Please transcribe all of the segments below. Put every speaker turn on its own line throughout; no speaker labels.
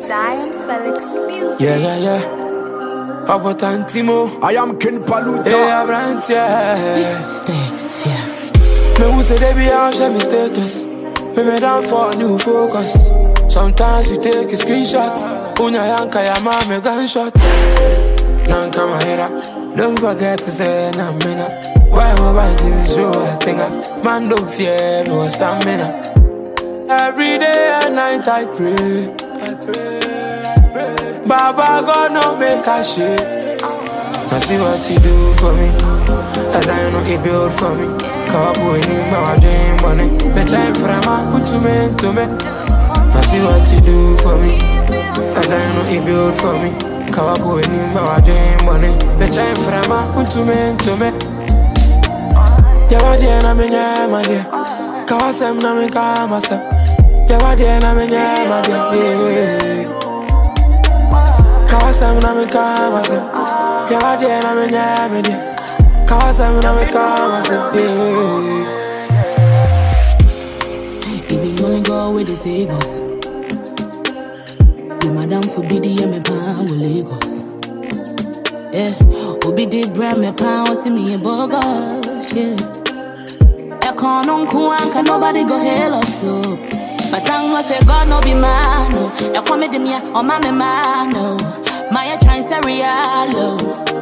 Zion Felix Music.
Yeah. Papa Tantimo.
I am Ken Paluta.
Yeah, Brant, yeah. Me who say they be out, share me status. Me down for a new focus. Sometimes you take a screenshot. Unya yanka ya mame gunshot. Nanka mahera. Don't forget to say na mina. Why am I writing show a thing? Man don't fear no stamina. Every day and night I pray. Baba God no make a shit. I see what you do for me. And I know he build for me. Kawabu in my dream money. Bet I'm from a to me. I see what you do for me. And I know he build for me. Kawabu in my dream money. Bet I'm from a to me. Yawa dia na me nyama dia. Kawasem na me kamasa. Yawa dia na me nyama dia. Kawasem na me kamasa. Yawa dia na me nyama dia. Kawasem na me kamasa.
If you only go with the save us, the madam forbid the me pan with Lagos. Yeah, Obi did brand me pan see me a bogus. Yeah, I can't on can nobody go hell or so. But thank God say God no be man, no. I come with me on my man, no. My trying to real,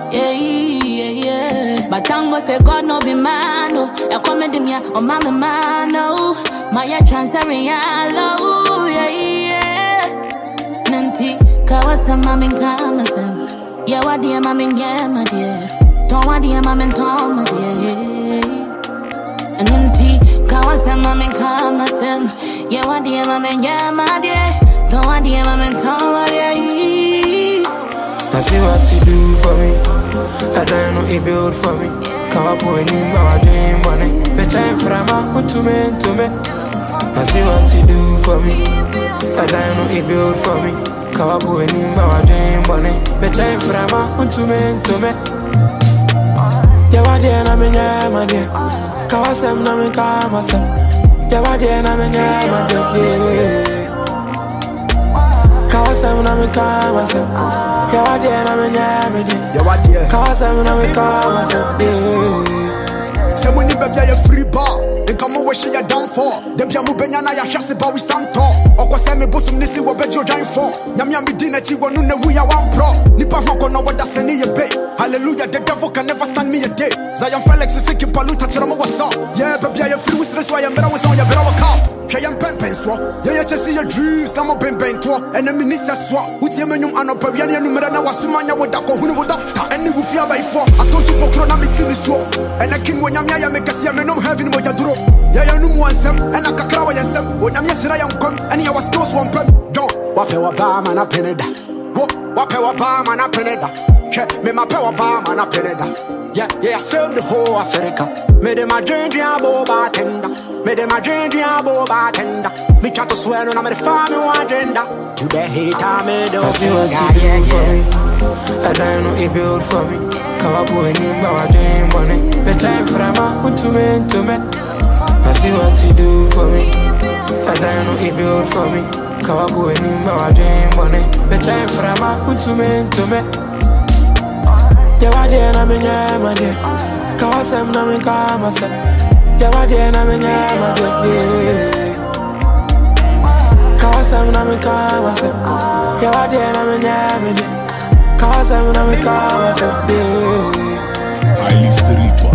yeah. But thank God say God no be man, no. I come with me on my man, no. My trying to real, yeah. Nanti kawasa mami kamasem, yeah what dear mami yama dear, don't want dear mami toma dear. Nanti kawasa mami kamasem, yeah what dear mami yama dear, don't want dear mami toma dear.
I see what you do for me. I don't know he build for me. Kawabu in my dream money. Bet I'm from a to me. I see what you do for me. I don't know he build for me. Kawabu in my dream money. Bet I'm from a to me. Yawa dia na me nyama dia. Kawasem na me kamasa. Yawa dia na me nyama dia. Kawasem na me kamasa. Yawa dia na me nyama dia.
Yawa dia.
Kawasem na me kamasa.
Someone in baby a free bar. They come away she a down for. The biamu benya na ya shasi ba we stand tall. Oko se me bosom nisi wo bejo join for. Nyamya mi di na chi wonu na wu ya wan pro. Nipa hoko no wada se ni ye be. Hallelujah, the devil can never stand me a day. Zion Felix is sick in Paluta chirama what's up. Yeah, baby I free with this why I'm better with on your better cup. Kayam pen so. Yeah, just see your dreams. Namo ben to. And the minister swa. With your menum anopavian numera na wasumanya wadako hunu doctor. And you fear by four. I told you pokro mi tini so. And I king when yamya make a see a menum heaven mo jaduro. Yeah, you know some and I kakrawa yasem. When yamya sira yam come and you was close one pen. Don't wape wa ba man peneda. Wape wa ba man peneda. Me ma pe wa ba man peneda. Yeah, I serve the whole Africa. Me de my drink bo bartender. Me de my drink bo bartender. Me try to swear on my family agenda. To the hater me do.
I see what you do for me. I don't know he build for me. Kawabu in my dream money. Bet I'm from a to me. I see what you do for me. I don't know he build for me. Kawabu in my dream money. Bet I'm from a to me. Yawa dia na me nyama dia. Kawasem na me kamasa. Yawa dia na me nyama dia. Kawasem na me kamasa. Yawa dia na me nyama dia. Kawasem na me kamasa.
Highly spiritual.